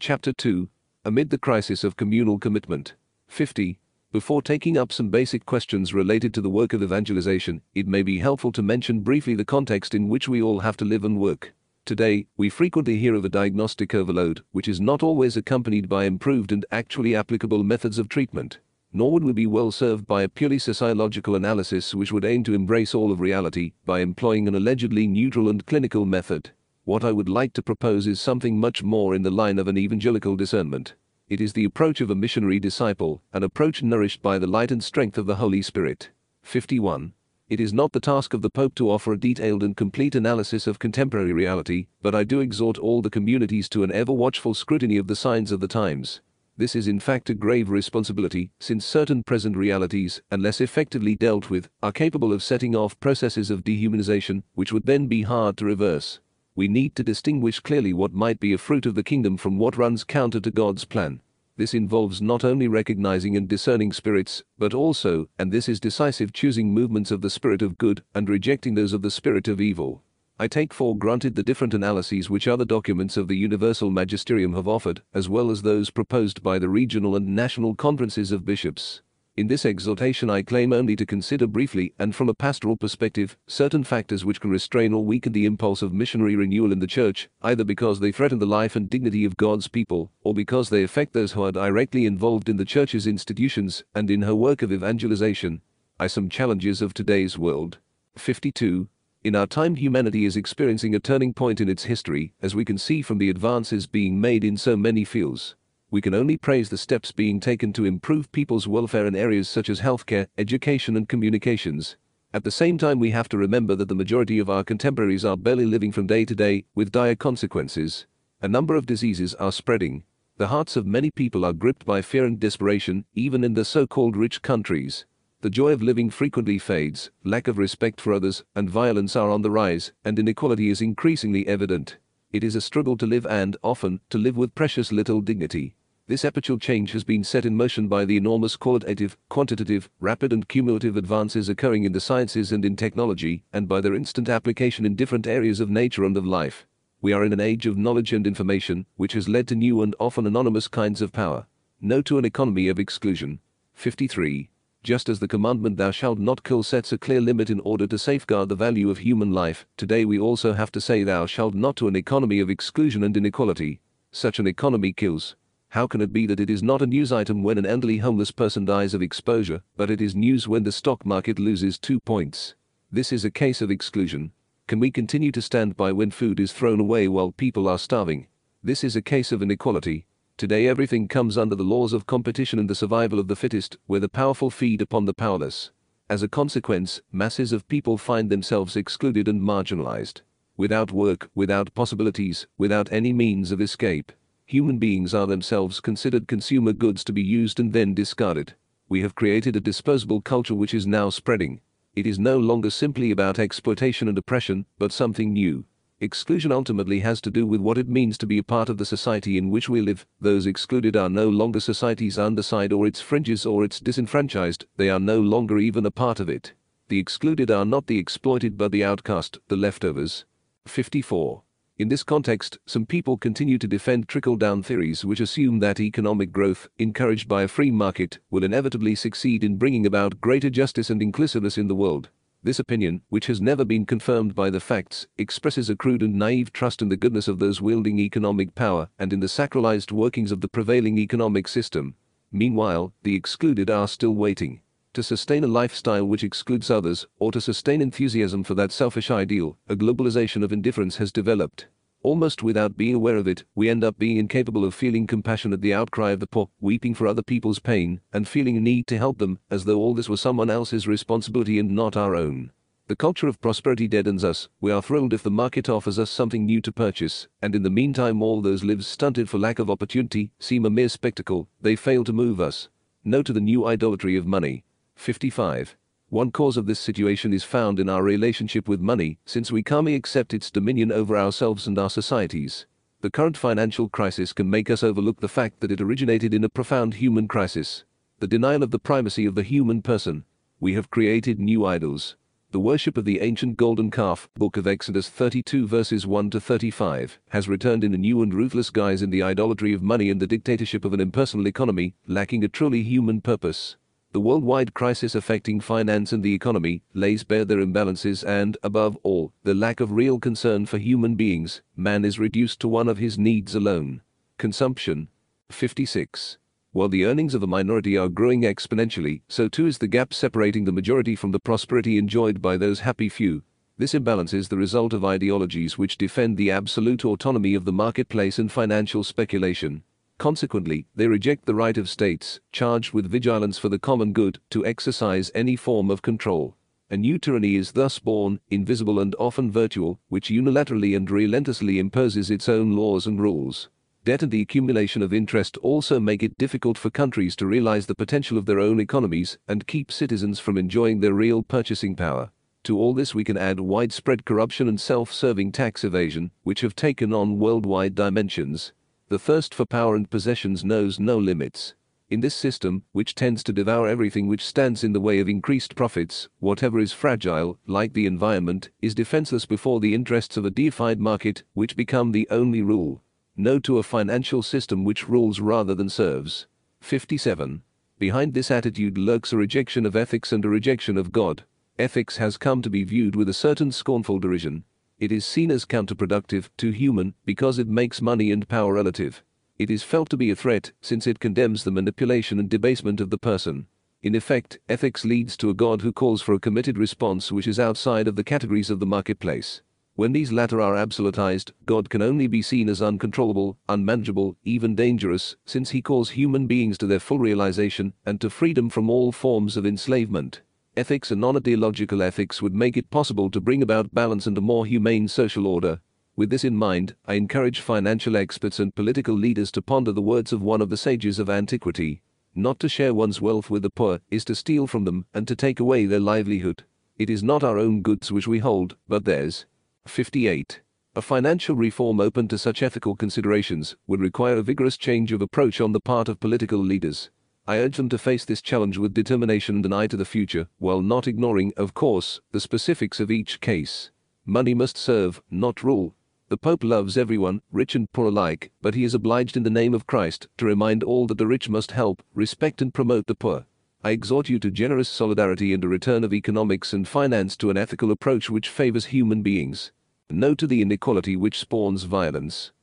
Chapter 2. Amid the crisis of communal commitment. 50. Before taking up some basic questions related to the work of evangelization, it may be helpful to mention briefly the context in which we all have to live and work. Today, we frequently hear of a diagnostic overload, which is not always accompanied by improved and actually applicable methods of treatment. Nor would we be well served by a purely sociological analysis which would aim to embrace all of reality by employing an allegedly neutral and clinical method. What I would like to propose is something much more in the line of an evangelical discernment. It is the approach of a missionary disciple, an approach nourished by the light and strength of the Holy Spirit. 51. It is not the task of the Pope to offer a detailed and complete analysis of contemporary reality, but I do exhort all the communities to an ever-watchful scrutiny of the signs of the times. This is in fact a grave responsibility, since certain present realities, unless effectively dealt with, are capable of setting off processes of dehumanization, which would then be hard to reverse. We need to distinguish clearly what might be a fruit of the kingdom from what runs counter to God's plan. This involves not only recognizing and discerning spirits, but also, and this is decisive, choosing movements of the spirit of good and rejecting those of the spirit of evil. I take for granted the different analyses which other documents of the Universal Magisterium have offered, as well as those proposed by the regional and national conferences of bishops. In this exhortation I claim only to consider briefly and from a pastoral perspective certain factors which can restrain or weaken the impulse of missionary renewal in the Church, either because they threaten the life and dignity of God's people, or because they affect those who are directly involved in the Church's institutions and in her work of evangelization. Some challenges of today's world. 52. In our time humanity is experiencing a turning point in its history, as we can see from the advances being made in so many fields. We can only praise the steps being taken to improve people's welfare in areas such as healthcare, education and communications. At the same time we have to remember that the majority of our contemporaries are barely living from day to day, with dire consequences. A number of diseases are spreading. The hearts of many people are gripped by fear and desperation, even in the so-called rich countries. The joy of living frequently fades, lack of respect for others, and violence are on the rise, and inequality is increasingly evident. It is a struggle to live and, often, to live with precious little dignity. This epochal change has been set in motion by the enormous qualitative, quantitative, rapid and cumulative advances occurring in the sciences and in technology, and by their instant application in different areas of nature and of life. We are in an age of knowledge and information, which has led to new and often anonymous kinds of power. No to an economy of exclusion. 53. Just as the commandment "Thou shalt not kill" sets a clear limit in order to safeguard the value of human life, today we also have to say "Thou shalt not" to an economy of exclusion and inequality. Such an economy kills. How can it be that it is not a news item when an elderly homeless person dies of exposure, but it is news when the stock market loses 2 points? This is a case of exclusion. Can we continue to stand by when food is thrown away while people are starving? This is a case of inequality. Today everything comes under the laws of competition and the survival of the fittest, where the powerful feed upon the powerless. As a consequence, masses of people find themselves excluded and marginalized. Without work, without possibilities, without any means of escape. Human beings are themselves considered consumer goods to be used and then discarded. We have created a disposable culture which is now spreading. It is no longer simply about exploitation and oppression, but something new. Exclusion ultimately has to do with what it means to be a part of the society in which we live. Those excluded are no longer society's underside or its fringes or its disenfranchised, they are no longer even a part of it. The excluded are not the exploited but the outcast, the leftovers. 54. In this context, some people continue to defend trickle-down theories which assume that economic growth, encouraged by a free market, will inevitably succeed in bringing about greater justice and inclusiveness in the world. This opinion, which has never been confirmed by the facts, expresses a crude and naive trust in the goodness of those wielding economic power and in the sacralized workings of the prevailing economic system. Meanwhile, the excluded are still waiting. To sustain a lifestyle which excludes others, or to sustain enthusiasm for that selfish ideal, a globalization of indifference has developed. Almost without being aware of it, we end up being incapable of feeling compassion at the outcry of the poor, weeping for other people's pain, and feeling a need to help them, as though all this was someone else's responsibility and not our own. The culture of prosperity deadens us. We are thrilled if the market offers us something new to purchase, and in the meantime all those lives stunted for lack of opportunity seem a mere spectacle. They fail to move us. No to the new idolatry of money. 55. One cause of this situation is found in our relationship with money, since we calmly accept its dominion over ourselves and our societies. The current financial crisis can make us overlook the fact that it originated in a profound human crisis. The denial of the primacy of the human person. We have created new idols. The worship of the ancient golden calf, Book of Exodus 32 verses 1 to 35, has returned in a new and ruthless guise in the idolatry of money and the dictatorship of an impersonal economy, lacking a truly human purpose. The worldwide crisis affecting finance and the economy lays bare their imbalances and, above all, the lack of real concern for human beings. Man is reduced to one of his needs alone: consumption. 56. While the earnings of a minority are growing exponentially, so too is the gap separating the majority from the prosperity enjoyed by those happy few. This imbalance is the result of ideologies which defend the absolute autonomy of the marketplace and financial speculation. Consequently, they reject the right of states, charged with vigilance for the common good, to exercise any form of control. A new tyranny is thus born, invisible and often virtual, which unilaterally and relentlessly imposes its own laws and rules. Debt and the accumulation of interest also make it difficult for countries to realize the potential of their own economies and keep citizens from enjoying their real purchasing power. To all this we can add widespread corruption and self-serving tax evasion, which have taken on worldwide dimensions. The thirst for power and possessions knows no limits. In this system, which tends to devour everything which stands in the way of increased profits, whatever is fragile, like the environment, is defenseless before the interests of a deified market, which become the only rule. No to a financial system which rules rather than serves. 57. Behind this attitude lurks a rejection of ethics and a rejection of God. Ethics has come to be viewed with a certain scornful derision. It is seen as counterproductive to human because it makes money and power relative. It is felt to be a threat since it condemns the manipulation and debasement of the person. In effect, ethics leads to a God who calls for a committed response which is outside of the categories of the marketplace. When these latter are absolutized, God can only be seen as uncontrollable, unmanageable, even dangerous, since he calls human beings to their full realization and to freedom from all forms of enslavement. Ethics and non-ideological ethics would make it possible to bring about balance and a more humane social order. With this in mind, I encourage financial experts and political leaders to ponder the words of one of the sages of antiquity. Not to share one's wealth with the poor is to steal from them and to take away their livelihood. It is not our own goods which we hold, but theirs. 58. A financial reform open to such ethical considerations would require a vigorous change of approach on the part of political leaders. I urge them to face this challenge with determination and an eye to the future, while not ignoring, of course, the specifics of each case. Money must serve, not rule. The Pope loves everyone, rich and poor alike, but he is obliged in the name of Christ to remind all that the rich must help, respect and promote the poor. I exhort you to generous solidarity and a return of economics and finance to an ethical approach which favors human beings. No to the inequality which spawns violence.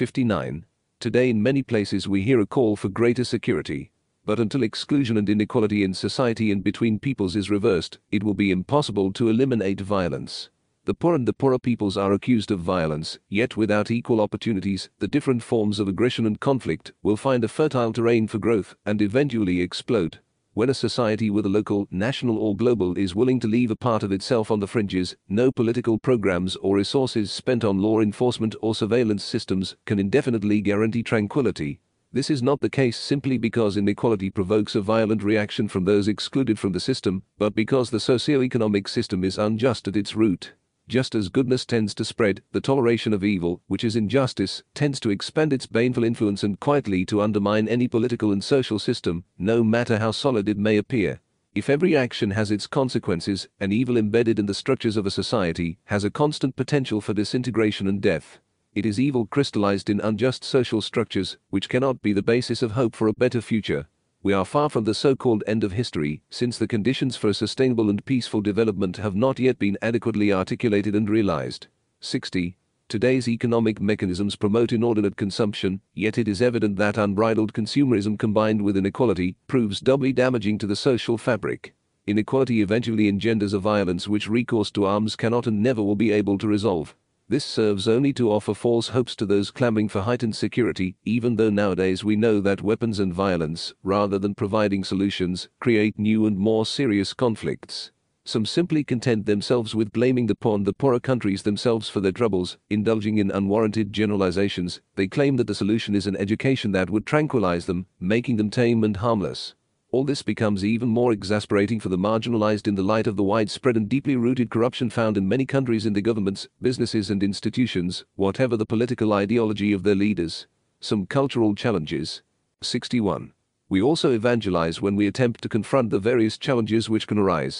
59. Today in many places we hear a call for greater security. But until exclusion and inequality in society and between peoples is reversed, it will be impossible to eliminate violence. The poor and the poorer peoples are accused of violence, yet without equal opportunities, the different forms of aggression and conflict will find a fertile terrain for growth and eventually explode. When a society, whether local, national or global, is willing to leave a part of itself on the fringes, no political programs or resources spent on law enforcement or surveillance systems can indefinitely guarantee tranquility. This is not the case simply because inequality provokes a violent reaction from those excluded from the system, but because the socio-economic system is unjust at its root. Just as goodness tends to spread, the toleration of evil, which is injustice, tends to expand its baneful influence and quietly to undermine any political and social system, no matter how solid it may appear. If every action has its consequences, an evil embedded in the structures of a society has a constant potential for disintegration and death. It is evil crystallized in unjust social structures, which cannot be the basis of hope for a better future. We are far from the so-called end of history, since the conditions for a sustainable and peaceful development have not yet been adequately articulated and realized. 60. Today's economic mechanisms promote inordinate consumption, yet it is evident that unbridled consumerism combined with inequality proves doubly damaging to the social fabric. Inequality eventually engenders a violence which recourse to arms cannot and never will be able to resolve. This serves only to offer false hopes to those clamoring for heightened security, even though nowadays we know that weapons and violence, rather than providing solutions, create new and more serious conflicts. Some simply content themselves with blaming the poor and the poorer countries themselves for their troubles, indulging in unwarranted generalizations. They claim that the solution is an education that would tranquilize them, making them tame and harmless. All this becomes even more exasperating for the marginalized in the light of the widespread and deeply rooted corruption found in many countries in the governments, businesses and institutions, whatever the political ideology of their leaders. Some cultural challenges. 61. We also evangelize when we attempt to confront the various challenges which can arise.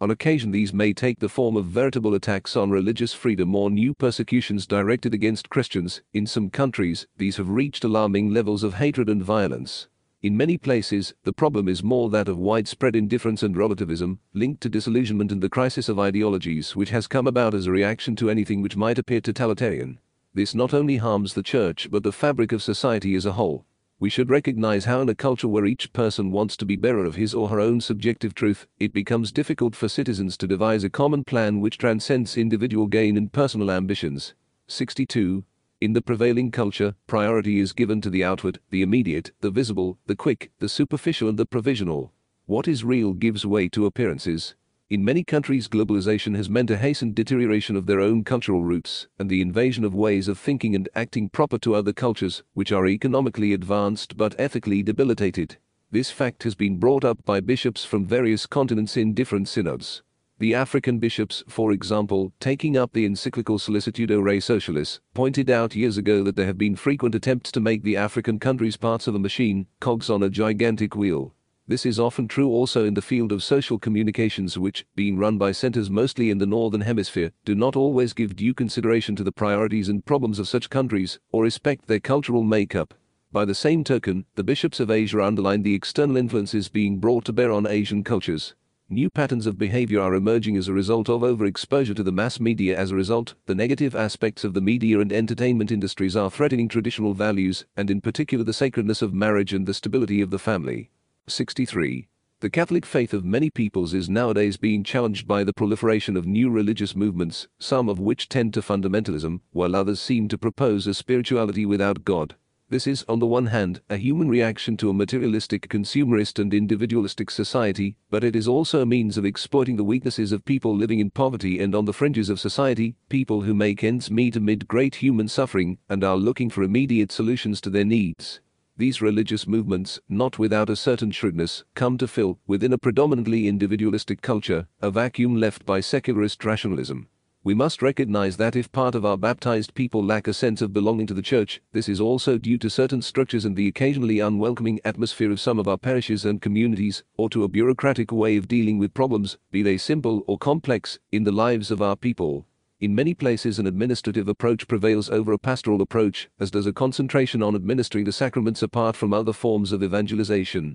On occasion these may take the form of veritable attacks on religious freedom or new persecutions directed against Christians. In some countries, these have reached alarming levels of hatred and violence. In many places, the problem is more that of widespread indifference and relativism, linked to disillusionment and the crisis of ideologies which has come about as a reaction to anything which might appear totalitarian. This not only harms the church but the fabric of society as a whole. We should recognize how in a culture where each person wants to be bearer of his or her own subjective truth, it becomes difficult for citizens to devise a common plan which transcends individual gain and personal ambitions. 62. In the prevailing culture, priority is given to the outward, the immediate, the visible, the quick, the superficial and the provisional. What is real gives way to appearances. In many countries globalization has meant a hastened deterioration of their own cultural roots and the invasion of ways of thinking and acting proper to other cultures, which are economically advanced but ethically debilitated. This fact has been brought up by bishops from various continents in different synods. The African bishops, for example, taking up the encyclical Solicitudo Rei Socialis, pointed out years ago that there have been frequent attempts to make the African countries parts of a machine, cogs on a gigantic wheel. This is often true also in the field of social communications which, being run by centers mostly in the Northern Hemisphere, do not always give due consideration to the priorities and problems of such countries, or respect their cultural makeup. By the same token, the bishops of Asia underline the external influences being brought to bear on Asian cultures. New patterns of behavior are emerging as a result of overexposure to the mass media. As a result, the negative aspects of the media and entertainment industries are threatening traditional values, and in particular the sacredness of marriage and the stability of the family. 63. The Catholic faith of many peoples is nowadays being challenged by the proliferation of new religious movements, some of which tend to fundamentalism, while others seem to propose a spirituality without God. This is, on the one hand, a human reaction to a materialistic, consumerist and individualistic society, but it is also a means of exploiting the weaknesses of people living in poverty and on the fringes of society, people who make ends meet amid great human suffering and are looking for immediate solutions to their needs. These religious movements, not without a certain shrewdness, come to fill, within a predominantly individualistic culture, a vacuum left by secularist rationalism. We must recognize that if part of our baptized people lack a sense of belonging to the church, this is also due to certain structures and the occasionally unwelcoming atmosphere of some of our parishes and communities, or to a bureaucratic way of dealing with problems, be they simple or complex, in the lives of our people. In many places an administrative approach prevails over a pastoral approach, as does a concentration on administering the sacraments apart from other forms of evangelization.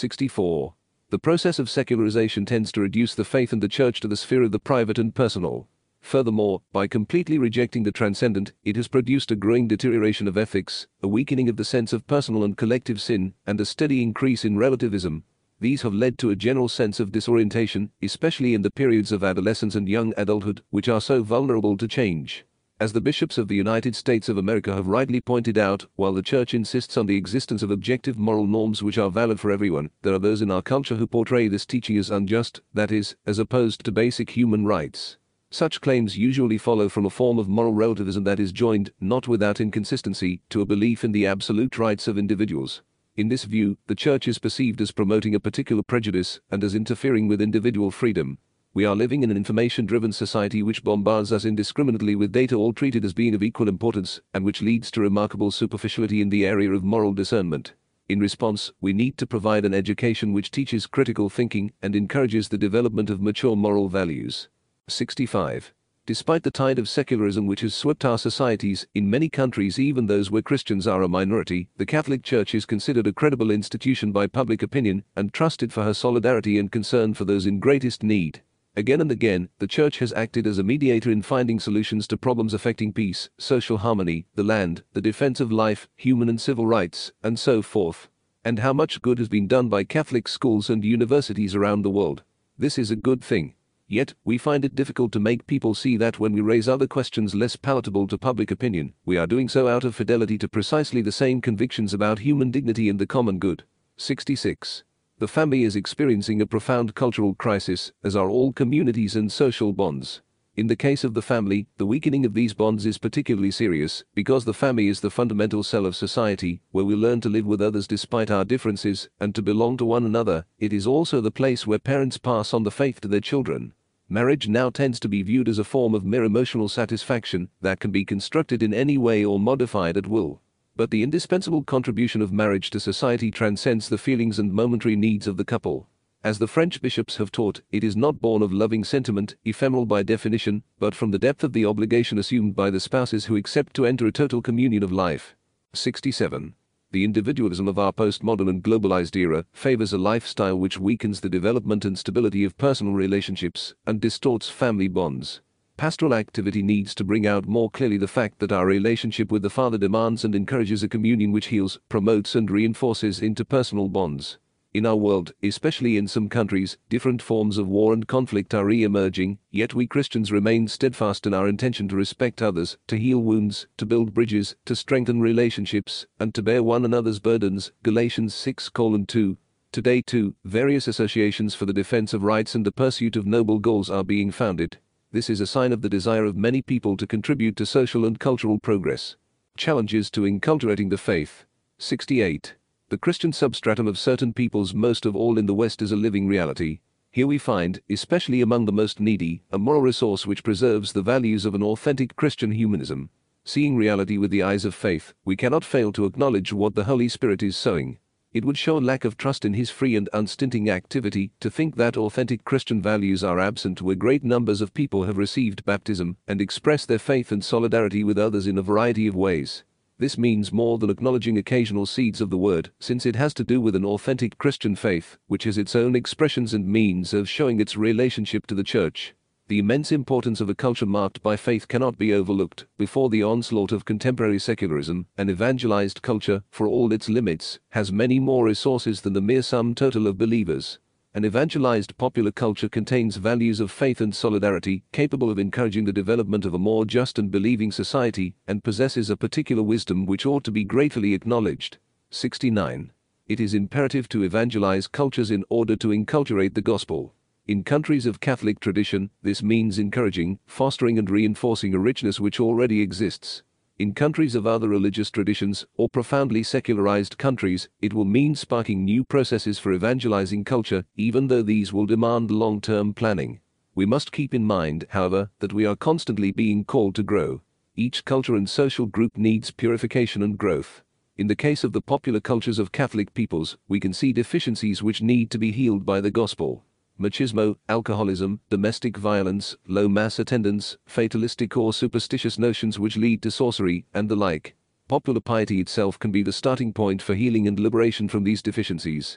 64. The process of secularization tends to reduce the faith in the church to the sphere of the private and personal. Furthermore, by completely rejecting the transcendent, it has produced a growing deterioration of ethics, a weakening of the sense of personal and collective sin, and a steady increase in relativism. These have led to a general sense of disorientation, especially in the periods of adolescence and young adulthood, which are so vulnerable to change. As the bishops of the United States of America have rightly pointed out, while the Church insists on the existence of objective moral norms which are valid for everyone, there are those in our culture who portray this teaching as unjust, that is, as opposed to basic human rights. Such claims usually follow from a form of moral relativism that is joined, not without inconsistency, to a belief in the absolute rights of individuals. In this view, the Church is perceived as promoting a particular prejudice and as interfering with individual freedom. We are living in an information-driven society which bombards us indiscriminately with data all treated as being of equal importance, and which leads to remarkable superficiality in the area of moral discernment. In response, we need to provide an education which teaches critical thinking and encourages the development of mature moral values. 65. Despite the tide of secularism which has swept our societies, in many countries, even those where Christians are a minority, the Catholic Church is considered a credible institution by public opinion and trusted for her solidarity and concern for those in greatest need. Again and again, the Church has acted as a mediator in finding solutions to problems affecting peace, social harmony, the land, the defense of life, human and civil rights, and so forth. And how much good has been done by Catholic schools and universities around the world. This is a good thing. Yet, we find it difficult to make people see that when we raise other questions less palatable to public opinion, we are doing so out of fidelity to precisely the same convictions about human dignity and the common good. 66. The family is experiencing a profound cultural crisis, as are all communities and social bonds. In the case of the family, the weakening of these bonds is particularly serious, because the family is the fundamental cell of society, where we learn to live with others despite our differences, and to belong to one another. It is also the place where parents pass on the faith to their children. Marriage now tends to be viewed as a form of mere emotional satisfaction that can be constructed in any way or modified at will. But the indispensable contribution of marriage to society transcends the feelings and momentary needs of the couple. As the French bishops have taught, it is not born of loving sentiment, ephemeral by definition, but from the depth of the obligation assumed by the spouses who accept to enter a total communion of life. 67. The individualism of our postmodern and globalized era favors a lifestyle which weakens the development and stability of personal relationships and distorts family bonds. Pastoral activity needs to bring out more clearly the fact that our relationship with the Father demands and encourages a communion which heals, promotes and reinforces interpersonal bonds. In our world, especially in some countries, different forms of war and conflict are re-emerging, yet we Christians remain steadfast in our intention to respect others, to heal wounds, to build bridges, to strengthen relationships, and to bear one another's burdens. Galatians 6:2. Today too, various associations for the defense of rights and the pursuit of noble goals are being founded. This is a sign of the desire of many people to contribute to social and cultural progress. Challenges to inculturating the faith. 68. The Christian substratum of certain peoples, most of all in the West, is a living reality. Here we find, especially among the most needy, a moral resource which preserves the values of an authentic Christian humanism. Seeing reality with the eyes of faith, we cannot fail to acknowledge what the Holy Spirit is sowing. It would show lack of trust in His free and unstinting activity to think that authentic Christian values are absent where great numbers of people have received baptism and express their faith and solidarity with others in a variety of ways. This means more than acknowledging occasional seeds of the word, since it has to do with an authentic Christian faith, which has its own expressions and means of showing its relationship to the church. The immense importance of a culture marked by faith cannot be overlooked. Before the onslaught of contemporary secularism, an evangelized culture, for all its limits, has many more resources than the mere sum total of believers. An evangelized popular culture contains values of faith and solidarity, capable of encouraging the development of a more just and believing society, and possesses a particular wisdom which ought to be gratefully acknowledged. 69. It is imperative to evangelize cultures in order to inculturate the gospel. In countries of Catholic tradition, this means encouraging, fostering and reinforcing a richness which already exists. In countries of other religious traditions, or profoundly secularized countries, it will mean sparking new processes for evangelizing culture, even though these will demand long-term planning. We must keep in mind, however, that we are constantly being called to grow. Each culture and social group needs purification and growth. In the case of the popular cultures of Catholic peoples, we can see deficiencies which need to be healed by the gospel. Machismo, alcoholism, domestic violence, low mass attendance, fatalistic or superstitious notions which lead to sorcery, and the like. Popular piety itself can be the starting point for healing and liberation from these deficiencies.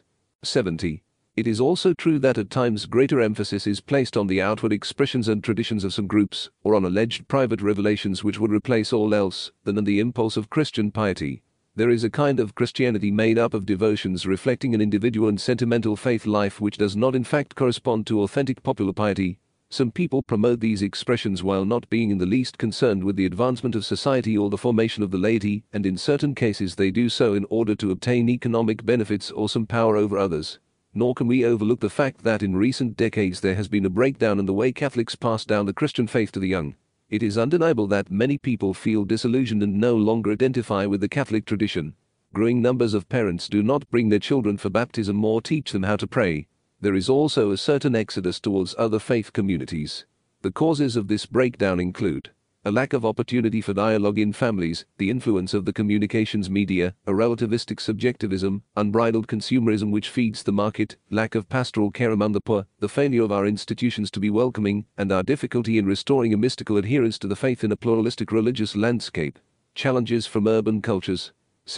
70. It is also true that at times greater emphasis is placed on the outward expressions and traditions of some groups, or on alleged private revelations which would replace all else, than on the impulse of Christian piety. There is a kind of Christianity made up of devotions reflecting an individual and sentimental faith life which does not in fact correspond to authentic popular piety. Some people promote these expressions while not being in the least concerned with the advancement of society or the formation of the laity, and in certain cases they do so in order to obtain economic benefits or some power over others. Nor can we overlook the fact that in recent decades there has been a breakdown in the way Catholics pass down the Christian faith to the young. It is undeniable that many people feel disillusioned and no longer identify with the Catholic tradition. Growing numbers of parents do not bring their children for baptism or teach them how to pray. There is also a certain exodus towards other faith communities. The causes of this breakdown include a lack of opportunity for dialogue in families, the influence of the communications media, a relativistic subjectivism, unbridled consumerism which feeds the market, lack of pastoral care among the poor, the failure of our institutions to be welcoming, and our difficulty in restoring a mystical adherence to the faith in a pluralistic religious landscape. Challenges from urban cultures.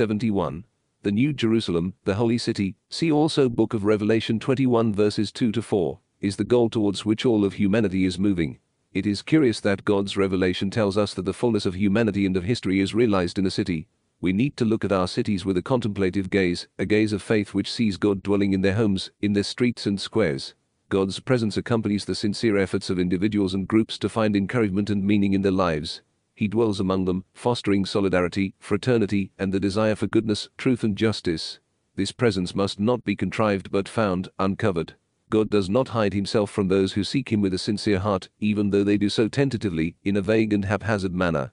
71. The New Jerusalem, the Holy City, see also Book of Revelation 21 verses 2-4, is the goal towards which all of humanity is moving. It is curious that God's revelation tells us that the fullness of humanity and of history is realized in a city. We need to look at our cities with a contemplative gaze, a gaze of faith which sees God dwelling in their homes, in their streets and squares. God's presence accompanies the sincere efforts of individuals and groups to find encouragement and meaning in their lives. He dwells among them, fostering solidarity, fraternity, and the desire for goodness, truth and justice. This presence must not be contrived but found, uncovered. God does not hide himself from those who seek him with a sincere heart, even though they do so tentatively, in a vague and haphazard manner.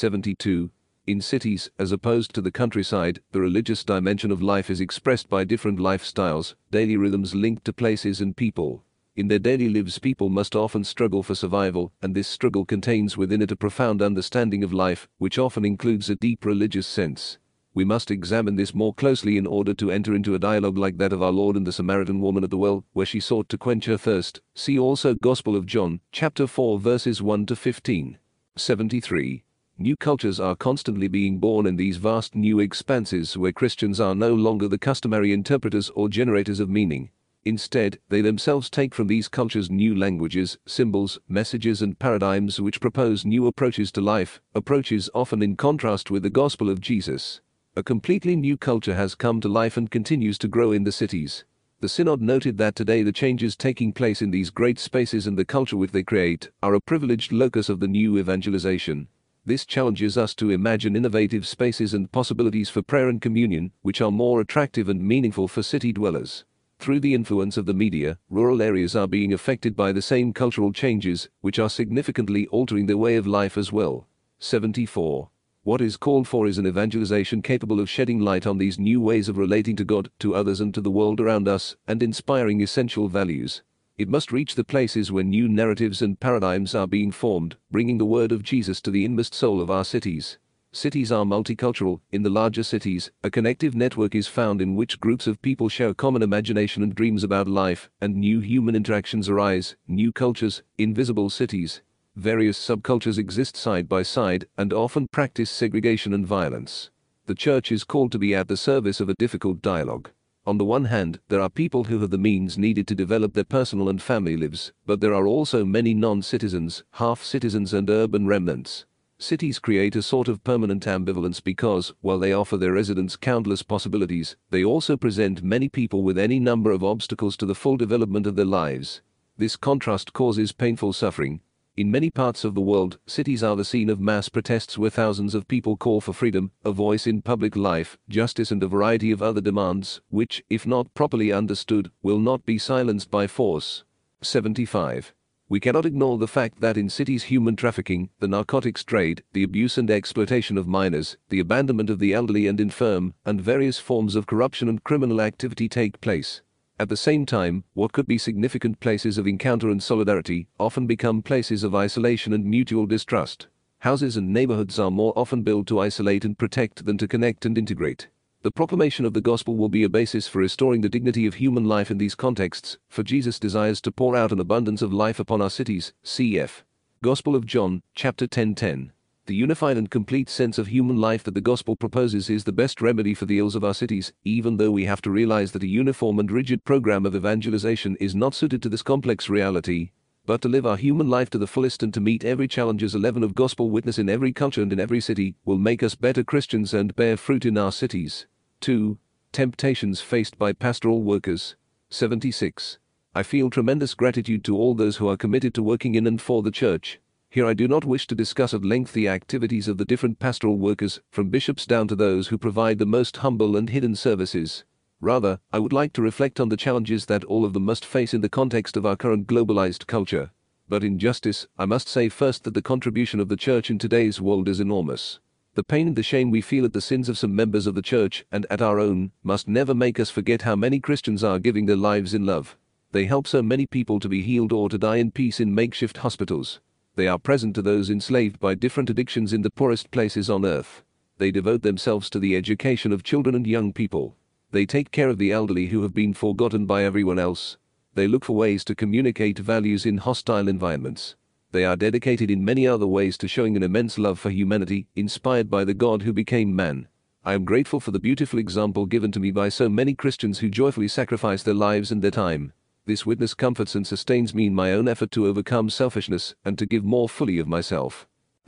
72. In cities, as opposed to the countryside, the religious dimension of life is expressed by different lifestyles, daily rhythms linked to places and people. In their daily lives people must often struggle for survival, and this struggle contains within it a profound understanding of life, which often includes a deep religious sense. We must examine this more closely in order to enter into a dialogue like that of our Lord and the Samaritan woman at the well, where she sought to quench her thirst. See also Gospel of John, chapter 4 verses 1 to 15. 73. New cultures are constantly being born in these vast new expanses where Christians are no longer the customary interpreters or generators of meaning. Instead, they themselves take from these cultures new languages, symbols, messages and paradigms which propose new approaches to life, approaches often in contrast with the gospel of Jesus. A completely new culture has come to life and continues to grow in the cities. The Synod noted that today the changes taking place in these great spaces and the culture which they create are a privileged locus of the new evangelization. This challenges us to imagine innovative spaces and possibilities for prayer and communion, which are more attractive and meaningful for city dwellers. Through the influence of the media, rural areas are being affected by the same cultural changes, which are significantly altering their way of life as well. 74. What is called for is an evangelization capable of shedding light on these new ways of relating to God, to others and to the world around us, and inspiring essential values. It must reach the places where new narratives and paradigms are being formed, bringing the word of Jesus to the inmost soul of our cities. Cities are multicultural. In the larger cities, a connective network is found in which groups of people share common imagination and dreams about life, and new human interactions arise. New cultures, invisible cities. Various subcultures exist side by side and often practice segregation and violence. The church is called to be at the service of a difficult dialogue. On the one hand, there are people who have the means needed to develop their personal and family lives, but there are also many non-citizens, half-citizens and urban remnants. Cities create a sort of permanent ambivalence because, while they offer their residents countless possibilities, they also present many people with any number of obstacles to the full development of their lives. This contrast causes painful suffering. In many parts of the world, cities are the scene of mass protests where thousands of people call for freedom, a voice in public life, justice and a variety of other demands, which, if not properly understood, will not be silenced by force. 75. We cannot ignore the fact that in cities human trafficking, the narcotics trade, the abuse and exploitation of minors, the abandonment of the elderly and infirm, and various forms of corruption and criminal activity take place. At the same time, what could be significant places of encounter and solidarity often become places of isolation and mutual distrust. Houses and neighborhoods are more often built to isolate and protect than to connect and integrate. The proclamation of the gospel will be a basis for restoring the dignity of human life in these contexts, for Jesus desires to pour out an abundance of life upon our cities. Cf. Gospel of John, chapter 10:10. The unified and complete sense of human life that the gospel proposes is the best remedy for the ills of our cities, even though we have to realize that a uniform and rigid program of evangelization is not suited to this complex reality. But to live our human life to the fullest and to meet every challenge as a leaven of gospel witness in every culture and in every city will make us better Christians and bear fruit in our cities. 2. Temptations faced by pastoral workers. 76. I feel tremendous gratitude to all those who are committed to working in and for the church. Here I do not wish to discuss at length the activities of the different pastoral workers, from bishops down to those who provide the most humble and hidden services. Rather, I would like to reflect on the challenges that all of them must face in the context of our current globalized culture. But in justice, I must say first that the contribution of the church in today's world is enormous. The pain and the shame we feel at the sins of some members of the church and at our own must never make us forget how many Christians are giving their lives in love. They help so many people to be healed or to die in peace in makeshift hospitals. They are present to those enslaved by different addictions in the poorest places on earth. They devote themselves to the education of children and young people. They take care of the elderly who have been forgotten by everyone else. They look for ways to communicate values in hostile environments. They are dedicated in many other ways to showing an immense love for humanity, inspired by the God who became man. I am grateful for the beautiful example given to me by so many Christians who joyfully sacrifice their lives and their time. This witness comforts and sustains me in my own effort to overcome selfishness and to give more fully of myself.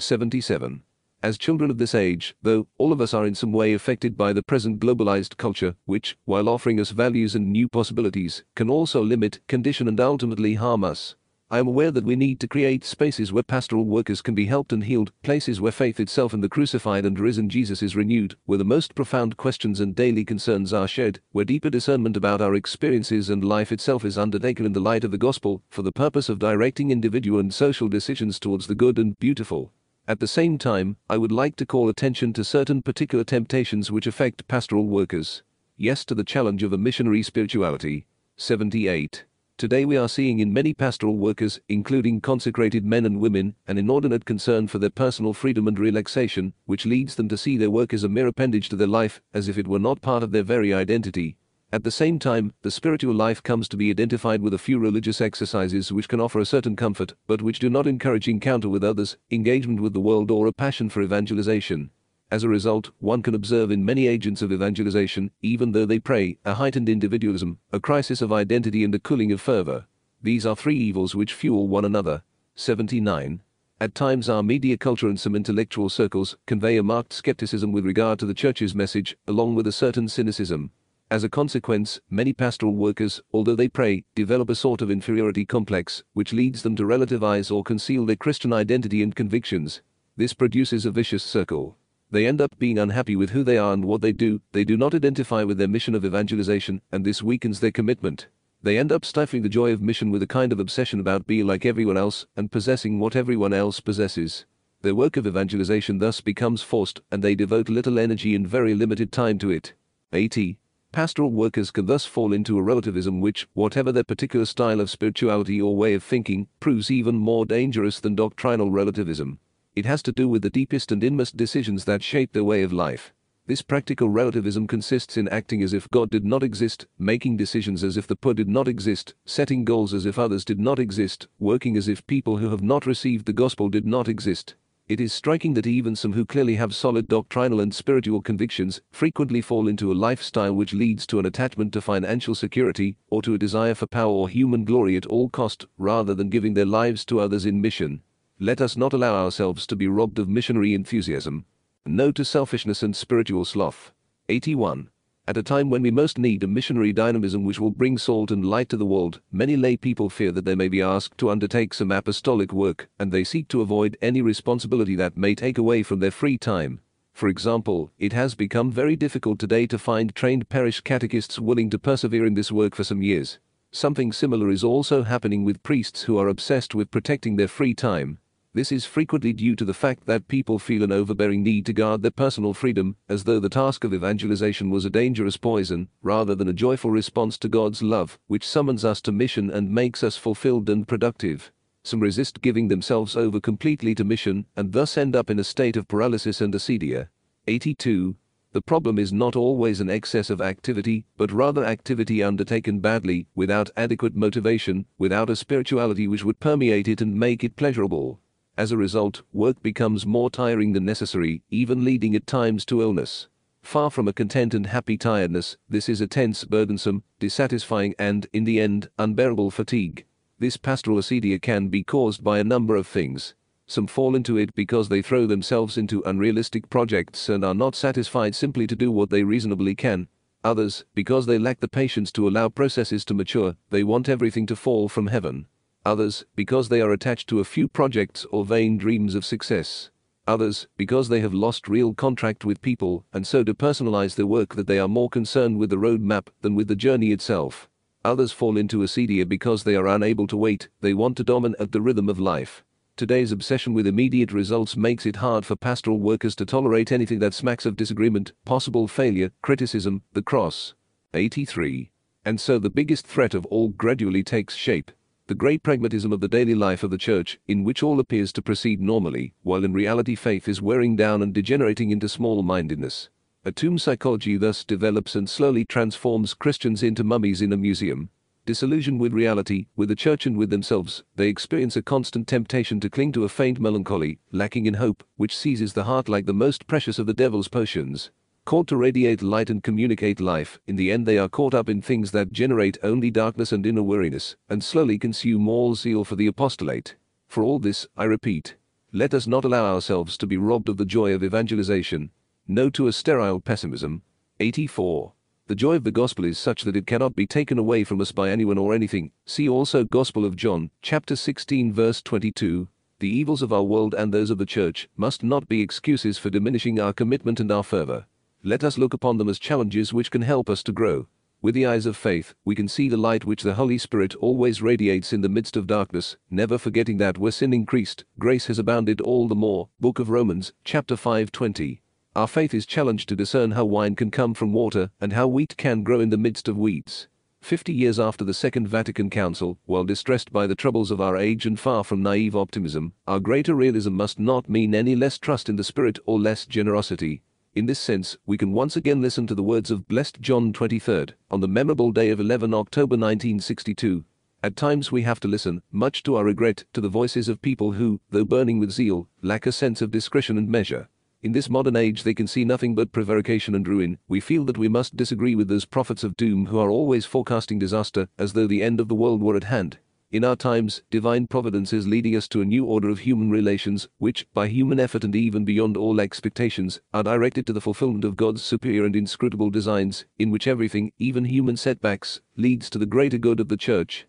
77. As children of this age, though, all of us are in some way affected by the present globalized culture, which, while offering us values and new possibilities, can also limit, condition and ultimately harm us. I am aware that we need to create spaces where pastoral workers can be helped and healed, places where faith itself in the crucified and risen Jesus is renewed, where the most profound questions and daily concerns are shared, where deeper discernment about our experiences and life itself is undertaken in the light of the gospel, for the purpose of directing individual and social decisions towards the good and beautiful. At the same time, I would like to call attention to certain particular temptations which affect pastoral workers. Yes to the challenge of a missionary spirituality. 78. Today we are seeing in many pastoral workers, including consecrated men and women, an inordinate concern for their personal freedom and relaxation, which leads them to see their work as a mere appendage to their life, as if it were not part of their very identity. At the same time, the spiritual life comes to be identified with a few religious exercises which can offer a certain comfort, but which do not encourage encounter with others, engagement with the world, or a passion for evangelization. As a result, one can observe in many agents of evangelization, even though they pray, a heightened individualism, a crisis of identity, and a cooling of fervor. These are three evils which fuel one another. 79. At times our media culture and some intellectual circles convey a marked skepticism with regard to the church's message, along with a certain cynicism. As a consequence, many pastoral workers, although they pray, develop a sort of inferiority complex, which leads them to relativize or conceal their Christian identity and convictions. This produces a vicious circle. They end up being unhappy with who they are and what they do not identify with their mission of evangelization, and this weakens their commitment. They end up stifling the joy of mission with a kind of obsession about being like everyone else and possessing what everyone else possesses. Their work of evangelization thus becomes forced, and they devote little energy and very limited time to it. 80. Pastoral workers can thus fall into a relativism which, whatever their particular style of spirituality or way of thinking, proves even more dangerous than doctrinal relativism. It has to do with the deepest and inmost decisions that shape their way of life. This practical relativism consists in acting as if God did not exist, making decisions as if the poor did not exist, setting goals as if others did not exist, working as if people who have not received the gospel did not exist. It is striking that even some who clearly have solid doctrinal and spiritual convictions frequently fall into a lifestyle which leads to an attachment to financial security or to a desire for power or human glory at all cost, rather than giving their lives to others in mission. Let us not allow ourselves to be robbed of missionary enthusiasm. No to selfishness and spiritual sloth. 81. At a time when we most need a missionary dynamism which will bring salt and light to the world, many lay people fear that they may be asked to undertake some apostolic work, and they seek to avoid any responsibility that may take away from their free time. For example, it has become very difficult today to find trained parish catechists willing to persevere in this work for some years. Something similar is also happening with priests who are obsessed with protecting their free time. This is frequently due to the fact that people feel an overbearing need to guard their personal freedom, as though the task of evangelization was a dangerous poison, rather than a joyful response to God's love, which summons us to mission and makes us fulfilled and productive. Some resist giving themselves over completely to mission, and thus end up in a state of paralysis and acedia. 82. The problem is not always an excess of activity, but rather activity undertaken badly, without adequate motivation, without a spirituality which would permeate it and make it pleasurable. As a result, work becomes more tiring than necessary, even leading at times to illness. Far from a content and happy tiredness, this is a tense, burdensome, dissatisfying and, in the end, unbearable fatigue. This pastoral acedia can be caused by a number of things. Some fall into it because they throw themselves into unrealistic projects and are not satisfied simply to do what they reasonably can. Others, because they lack the patience to allow processes to mature, they want everything to fall from heaven. Others, because they are attached to a few projects or vain dreams of success. Others, because they have lost real contact with people and so depersonalize their work that they are more concerned with the road map than with the journey itself. Others fall into acedia because they are unable to wait, they want to dominate the rhythm of life. Today's obsession with immediate results makes it hard for pastoral workers to tolerate anything that smacks of disagreement, possible failure, criticism, the cross. 83. And so the biggest threat of all gradually takes shape. The great pragmatism of the daily life of the church, in which all appears to proceed normally, while in reality faith is wearing down and degenerating into small-mindedness. A tomb psychology thus develops and slowly transforms Christians into mummies in a museum. Disillusioned with reality, with the church and with themselves, they experience a constant temptation to cling to a faint melancholy, lacking in hope, which seizes the heart like the most precious of the devil's potions. Called to radiate light and communicate life, in the end they are caught up in things that generate only darkness and inner weariness, and slowly consume all zeal for the apostolate. For all this, I repeat, let us not allow ourselves to be robbed of the joy of evangelization. No to a sterile pessimism. 84. The joy of the gospel is such that it cannot be taken away from us by anyone or anything. See also Gospel of John, chapter 16 verse 22. The evils of our world and those of the church must not be excuses for diminishing our commitment and our fervor. Let us look upon them as challenges which can help us to grow. With the eyes of faith, we can see the light which the Holy Spirit always radiates in the midst of darkness, never forgetting that where sin increased, grace has abounded all the more. Book of Romans, chapter 5:20. Our faith is challenged to discern how wine can come from water and how wheat can grow in the midst of weeds. 50 years after the Second Vatican Council, while distressed by the troubles of our age and far from naive optimism, our greater realism must not mean any less trust in the Spirit or less generosity. In this sense, we can once again listen to the words of Blessed John 23rd, on the memorable day of 11 October 1962. At times we have to listen, much to our regret, to the voices of people who, though burning with zeal, lack a sense of discretion and measure. In this modern age they can see nothing but prevarication and ruin. We feel that we must disagree with those prophets of doom who are always forecasting disaster, as though the end of the world were at hand. In our times, divine providence is leading us to a new order of human relations, which, by human effort and even beyond all expectations, are directed to the fulfillment of God's superior and inscrutable designs, in which everything, even human setbacks, leads to the greater good of the Church.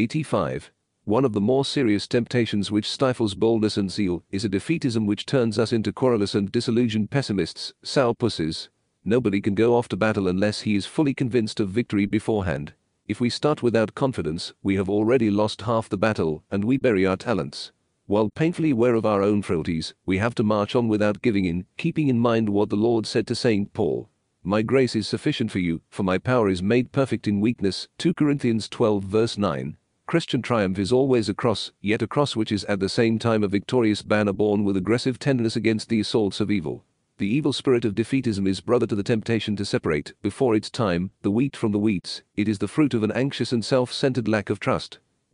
85. One of the more serious temptations which stifles boldness and zeal is a defeatism which turns us into querulous and disillusioned pessimists, sourpusses. Nobody can go off to battle unless he is fully convinced of victory beforehand. If we start without confidence, we have already lost half the battle, and we bury our talents. While painfully aware of our own frailties, we have to march on without giving in, keeping in mind what the Lord said to St. Paul. My grace is sufficient for you, for my power is made perfect in weakness. 2 Corinthians 12 verse 9. Christian triumph is always a cross, yet a cross which is at the same time a victorious banner borne with aggressive tenderness against the assaults of evil. The evil spirit of defeatism is brother to the temptation to separate, before its time, the wheat from the weeds. It is the fruit of an anxious and self-centered lack of trust.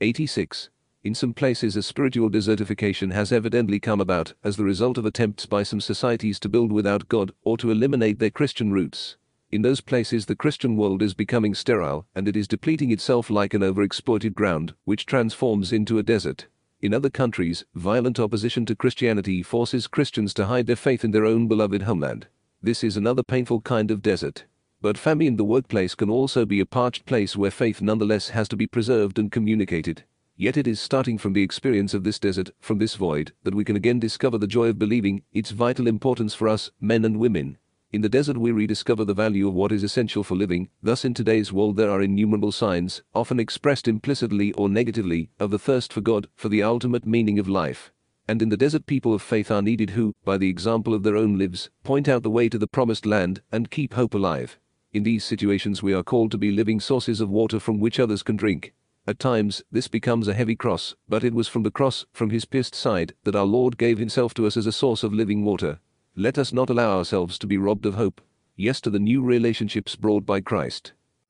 86. In some places a spiritual desertification has evidently come about as the result of attempts by some societies to build without God or to eliminate their Christian roots. In those places the Christian world is becoming sterile, and it is depleting itself like an overexploited ground, which transforms into a desert. In other countries, violent opposition to Christianity forces Christians to hide their faith in their own beloved homeland. This is another painful kind of desert. But family in the workplace can also be a parched place where faith nonetheless has to be preserved and communicated. Yet it is starting from the experience of this desert, from this void, that we can again discover the joy of believing, its vital importance for us, men and women. In the desert we rediscover the value of what is essential for living. Thus in today's world there are innumerable signs, often expressed implicitly or negatively, of the thirst for God, for the ultimate meaning of life. And in the desert people of faith are needed who, by the example of their own lives, point out the way to the promised land, and keep hope alive. In these situations we are called to be living sources of water from which others can drink. At times, this becomes a heavy cross, but it was from the cross, from his pierced side, that our Lord gave himself to us as a source of living water. Let us not allow ourselves to be robbed of hope. Yes to the new relationships brought by Christ.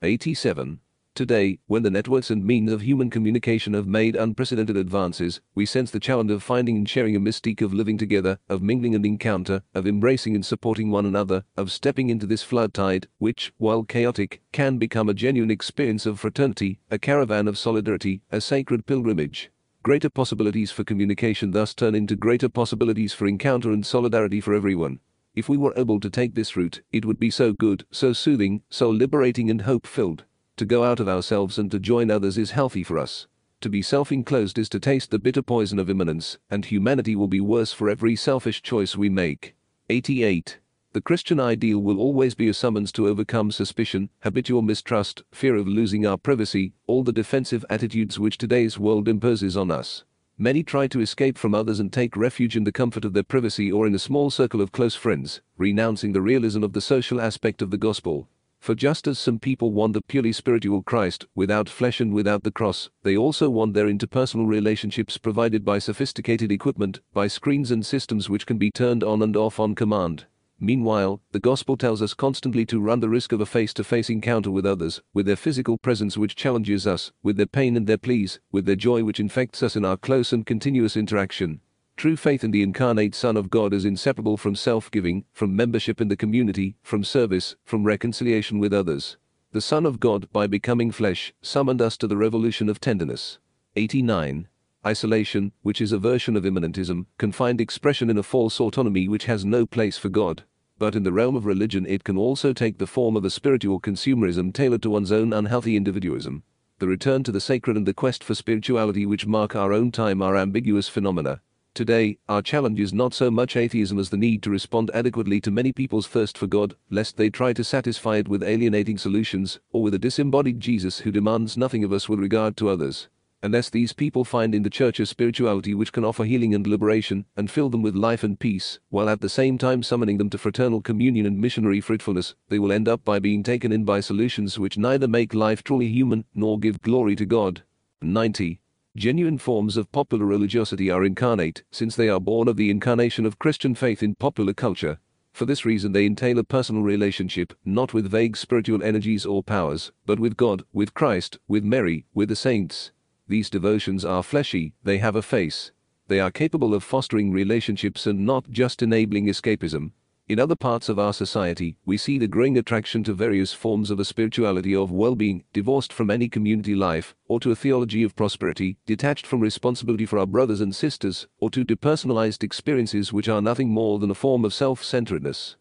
87. Today, when the networks and means of human communication have made unprecedented advances, we sense the challenge of finding and sharing a mystique of living together, of mingling and encounter, of embracing and supporting one another, of stepping into this flood tide, which, while chaotic, can become a genuine experience of fraternity, a caravan of solidarity, a sacred pilgrimage. Greater possibilities for communication thus turn into greater possibilities for encounter and solidarity for everyone. If we were able to take this route, it would be so good, so soothing, so liberating and hope-filled. To go out of ourselves and to join others is healthy for us. To be self-enclosed is to taste the bitter poison of immanence, and humanity will be worse for every selfish choice we make. 88. The Christian ideal will always be a summons to overcome suspicion, habitual mistrust, fear of losing our privacy, all the defensive attitudes which today's world imposes on us. Many try to escape from others and take refuge in the comfort of their privacy or in a small circle of close friends, renouncing the realism of the social aspect of the gospel. For just as some people want the purely spiritual Christ, without flesh and without the cross, they also want their interpersonal relationships provided by sophisticated equipment, by screens and systems which can be turned on and off on command. Meanwhile, the gospel tells us constantly to run the risk of a face-to-face encounter with others, with their physical presence which challenges us, with their pain and their pleas, with their joy which infects us in our close and continuous interaction. True faith in the incarnate Son of God is inseparable from self-giving, from membership in the community, from service, from reconciliation with others. The Son of God, by becoming flesh, summoned us to the revolution of tenderness. 89. Isolation, which is a version of immanentism, can find expression in a false autonomy which has no place for God. But in the realm of religion it can also take the form of a spiritual consumerism tailored to one's own unhealthy individualism. The return to the sacred and the quest for spirituality which mark our own time are ambiguous phenomena. Today, our challenge is not so much atheism as the need to respond adequately to many people's thirst for God, lest they try to satisfy it with alienating solutions, or with a disembodied Jesus who demands nothing of us with regard to others. Unless these people find in the church a spirituality which can offer healing and liberation, and fill them with life and peace, while at the same time summoning them to fraternal communion and missionary fruitfulness, they will end up by being taken in by solutions which neither make life truly human nor give glory to God. 90. Genuine forms of popular religiosity are incarnate, since they are born of the incarnation of Christian faith in popular culture. For this reason they entail a personal relationship, not with vague spiritual energies or powers, but with God, with Christ, with Mary, with the saints. These devotions are fleshy, they have a face. They are capable of fostering relationships and not just enabling escapism. In other parts of our society, we see the growing attraction to various forms of a spirituality of well-being, divorced from any community life, or to a theology of prosperity, detached from responsibility for our brothers and sisters, or to depersonalized experiences which are nothing more than a form of self-centeredness.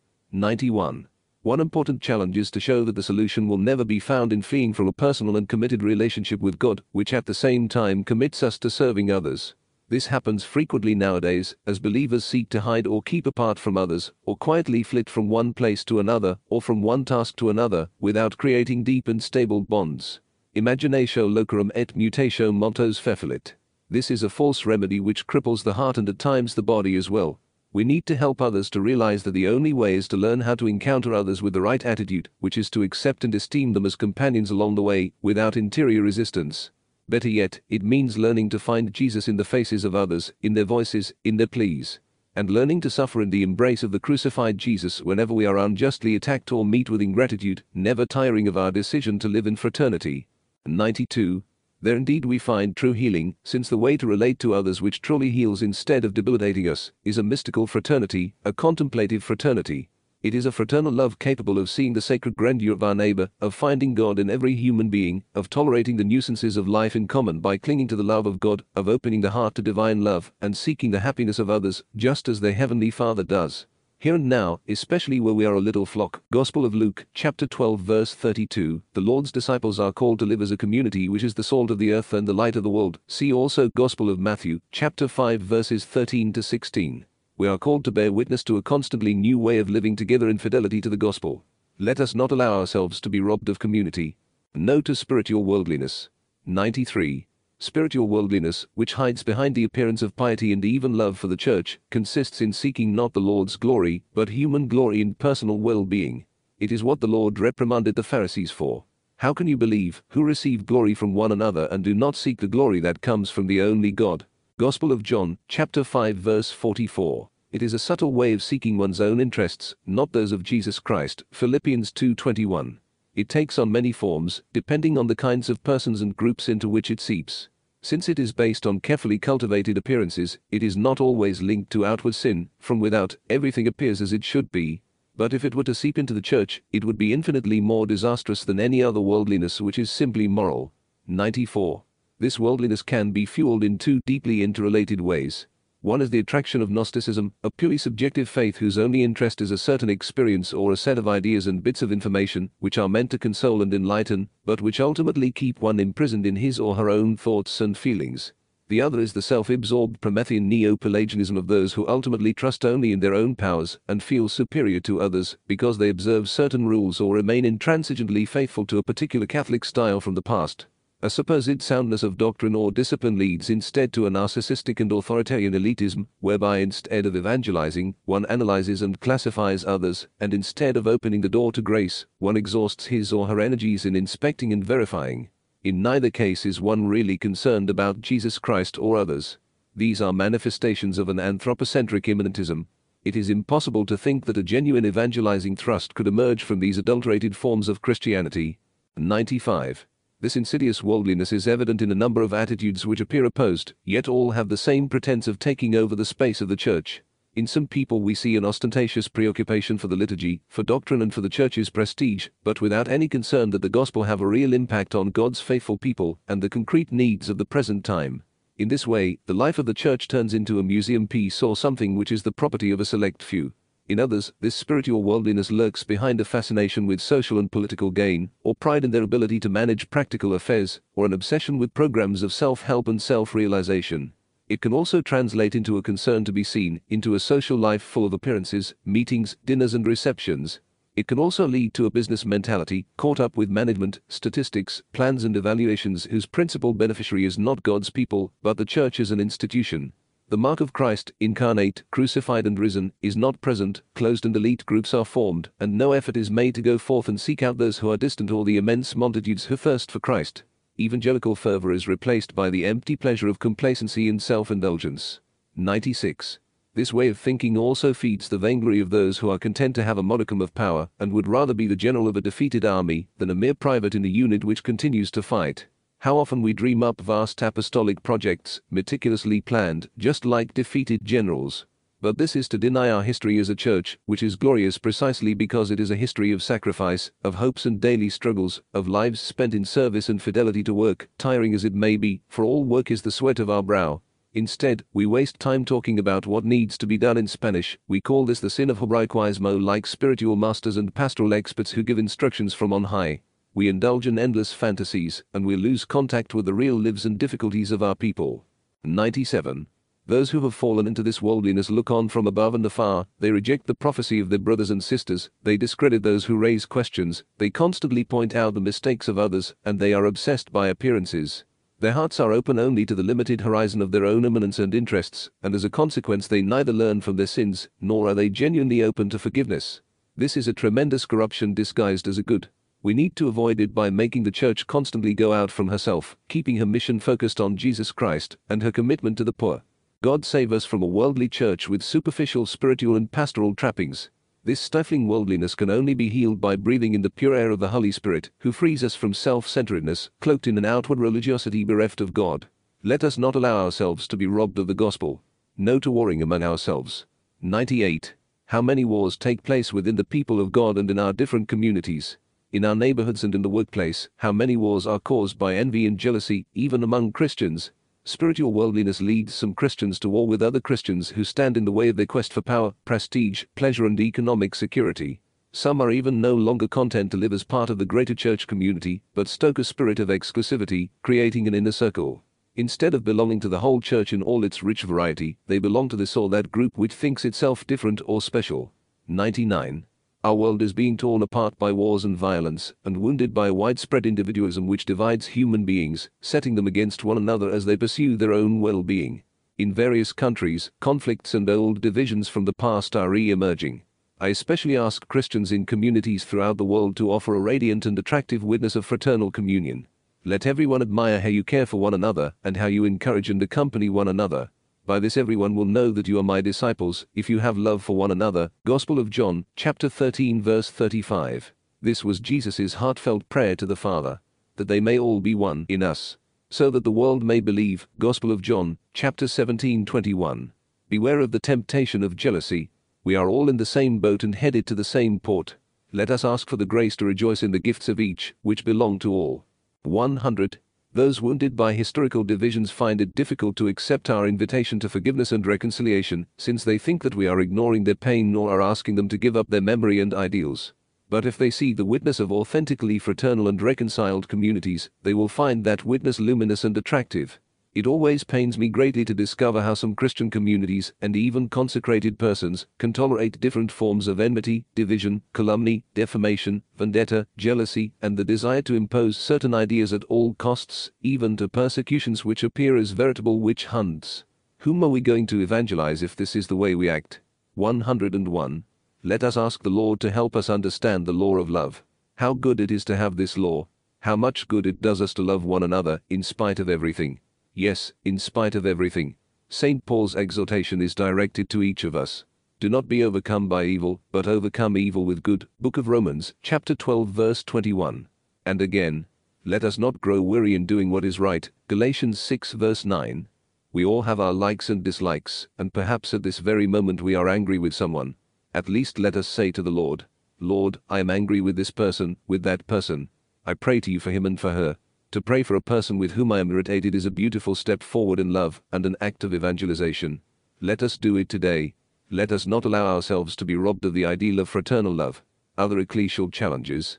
91. One important challenge is to show that the solution will never be found in fleeing from a personal and committed relationship with God, which at the same time commits us to serving others. This happens frequently nowadays, as believers seek to hide or keep apart from others, or quietly flit from one place to another, or from one task to another, without creating deep and stable bonds. Imaginatio locarum et mutatio montos fecilit. This is a false remedy which cripples the heart and at times the body as well. We need to help others to realize that the only way is to learn how to encounter others with the right attitude, which is to accept and esteem them as companions along the way, without interior resistance. Better yet, it means learning to find Jesus in the faces of others, in their voices, in their pleas. And learning to suffer in the embrace of the crucified Jesus whenever we are unjustly attacked or meet with ingratitude, never tiring of our decision to live in fraternity. 92. There indeed we find true healing, since the way to relate to others which truly heals instead of debilitating us, is a mystical fraternity, a contemplative fraternity. It is a fraternal love capable of seeing the sacred grandeur of our neighbor, of finding God in every human being, of tolerating the nuisances of life in common by clinging to the love of God, of opening the heart to divine love, and seeking the happiness of others, just as their heavenly Father does. Here and now, especially where we are a little flock. Gospel of Luke, chapter 12 verse 32, the Lord's disciples are called to live as a community which is the salt of the earth and the light of the world. See also Gospel of Matthew, chapter 5 verses 13 to 16. We are called to bear witness to a constantly new way of living together in fidelity to the gospel. Let us not allow ourselves to be robbed of community. No to spiritual worldliness. 93. Spiritual worldliness, which hides behind the appearance of piety and even love for the church, consists in seeking not the Lord's glory, but human glory and personal well-being. It is what the Lord reprimanded the Pharisees for. How can you believe, who receive glory from one another and do not seek the glory that comes from the only God? Gospel of John, chapter 5 verse 44. It is a subtle way of seeking one's own interests, not those of Jesus Christ. Philippians 2:21. It takes on many forms, depending on the kinds of persons and groups into which it seeps. Since it is based on carefully cultivated appearances, it is not always linked to outward sin. From without, everything appears as it should be. But if it were to seep into the church, it would be infinitely more disastrous than any other worldliness which is simply moral. 94. This worldliness can be fueled in two deeply interrelated ways. One is the attraction of Gnosticism, a purely subjective faith whose only interest is a certain experience or a set of ideas and bits of information, which are meant to console and enlighten, but which ultimately keep one imprisoned in his or her own thoughts and feelings. The other is the self-absorbed Promethean neo-Pelagianism of those who ultimately trust only in their own powers and feel superior to others because they observe certain rules or remain intransigently faithful to a particular Catholic style from the past. A supposed soundness of doctrine or discipline leads instead to a narcissistic and authoritarian elitism, whereby instead of evangelizing, one analyzes and classifies others, and instead of opening the door to grace, one exhausts his or her energies in inspecting and verifying. In neither case is one really concerned about Jesus Christ or others. These are manifestations of an anthropocentric immanentism. It is impossible to think that a genuine evangelizing thrust could emerge from these adulterated forms of Christianity. 95. This insidious worldliness is evident in a number of attitudes which appear opposed, yet all have the same pretense of taking over the space of the church. In some people we see an ostentatious preoccupation for the liturgy, for doctrine and for the church's prestige, but without any concern that the gospel have a real impact on God's faithful people and the concrete needs of the present time. In this way, the life of the church turns into a museum piece or something which is the property of a select few. In others, this spiritual worldliness lurks behind a fascination with social and political gain, or pride in their ability to manage practical affairs, or an obsession with programs of self-help and self-realization. It can also translate into a concern to be seen, into a social life full of appearances, meetings, dinners and receptions. It can also lead to a business mentality caught up with management, statistics, plans and evaluations whose principal beneficiary is not God's people, but the church as an institution. The mark of Christ, incarnate, crucified and risen, is not present, closed and elite groups are formed, and no effort is made to go forth and seek out those who are distant or the immense multitudes who thirst for Christ. Evangelical fervor is replaced by the empty pleasure of complacency and self-indulgence. 96. This way of thinking also feeds the vainglory of those who are content to have a modicum of power and would rather be the general of a defeated army than a mere private in a unit which continues to fight. How often we dream up vast apostolic projects, meticulously planned, just like defeated generals. But this is to deny our history as a church, which is glorious precisely because it is a history of sacrifice, of hopes and daily struggles, of lives spent in service and fidelity to work, tiring as it may be, for all work is the sweat of our brow. Instead, we waste time talking about what needs to be done in Spanish. We call this the sin of hebraicalismo, like spiritual masters and pastoral experts who give instructions from on high. We indulge in endless fantasies, and we lose contact with the real lives and difficulties of our people. 97. Those who have fallen into this worldliness look on from above and afar, they reject the prophecy of their brothers and sisters, they discredit those who raise questions, they constantly point out the mistakes of others, and they are obsessed by appearances. Their hearts are open only to the limited horizon of their own eminence and interests, and as a consequence they neither learn from their sins, nor are they genuinely open to forgiveness. This is a tremendous corruption disguised as a good. We need to avoid it by making the church constantly go out from herself, keeping her mission focused on Jesus Christ and her commitment to the poor. God save us from a worldly church with superficial spiritual and pastoral trappings. This stifling worldliness can only be healed by breathing in the pure air of the Holy Spirit, who frees us from self-centeredness, cloaked in an outward religiosity bereft of God. Let us not allow ourselves to be robbed of the gospel. No to warring among ourselves. 98. How many wars take place within the people of God and in our different communities? In our neighborhoods and in the workplace, how many wars are caused by envy and jealousy, even among Christians? Spiritual worldliness leads some Christians to war with other Christians who stand in the way of their quest for power, prestige, pleasure and economic security. Some are even no longer content to live as part of the greater church community, but stoke a spirit of exclusivity, creating an inner circle. Instead of belonging to the whole church in all its rich variety, they belong to this or that group which thinks itself different or special. 99. Our world is being torn apart by wars and violence, and wounded by widespread individualism which divides human beings, setting them against one another as they pursue their own well-being. In various countries, conflicts and old divisions from the past are re-emerging. I especially ask Christians in communities throughout the world to offer a radiant and attractive witness of fraternal communion. Let everyone admire how you care for one another and how you encourage and accompany one another. By this everyone will know that you are my disciples, if you have love for one another. Gospel of John, chapter 13 verse 35. This was Jesus' heartfelt prayer to the Father, that they may all be one in us, so that the world may believe. Gospel of John, chapter 17:21. Beware of the temptation of jealousy. We are all in the same boat and headed to the same port. Let us ask for the grace to rejoice in the gifts of each, which belong to all. 100. Those wounded by historical divisions find it difficult to accept our invitation to forgiveness and reconciliation, since they think that we are ignoring their pain nor are asking them to give up their memory and ideals. But if they see the witness of authentically fraternal and reconciled communities, they will find that witness luminous and attractive. It always pains me greatly to discover how some Christian communities, and even consecrated persons, can tolerate different forms of enmity, division, calumny, defamation, vendetta, jealousy, and the desire to impose certain ideas at all costs, even to persecutions which appear as veritable witch hunts. Whom are we going to evangelize if this is the way we act? 101. Let us ask the Lord to help us understand the law of love. How good it is to have this law. How much good it does us to love one another, in spite of everything. Yes, in spite of everything. St. Paul's exhortation is directed to each of us. Do not be overcome by evil, but overcome evil with good. Book of Romans, chapter 12 verse 21. And again, let us not grow weary in doing what is right. Galatians 6 verse 9. We all have our likes and dislikes, and perhaps at this very moment we are angry with someone. At least let us say to the Lord, Lord, I am angry with this person, with that person. I pray to you for him and for her. To pray for a person with whom I am irritated is a beautiful step forward in love and an act of evangelization. Let us do it today. Let us not allow ourselves to be robbed of the ideal of fraternal love. Other ecclesial challenges.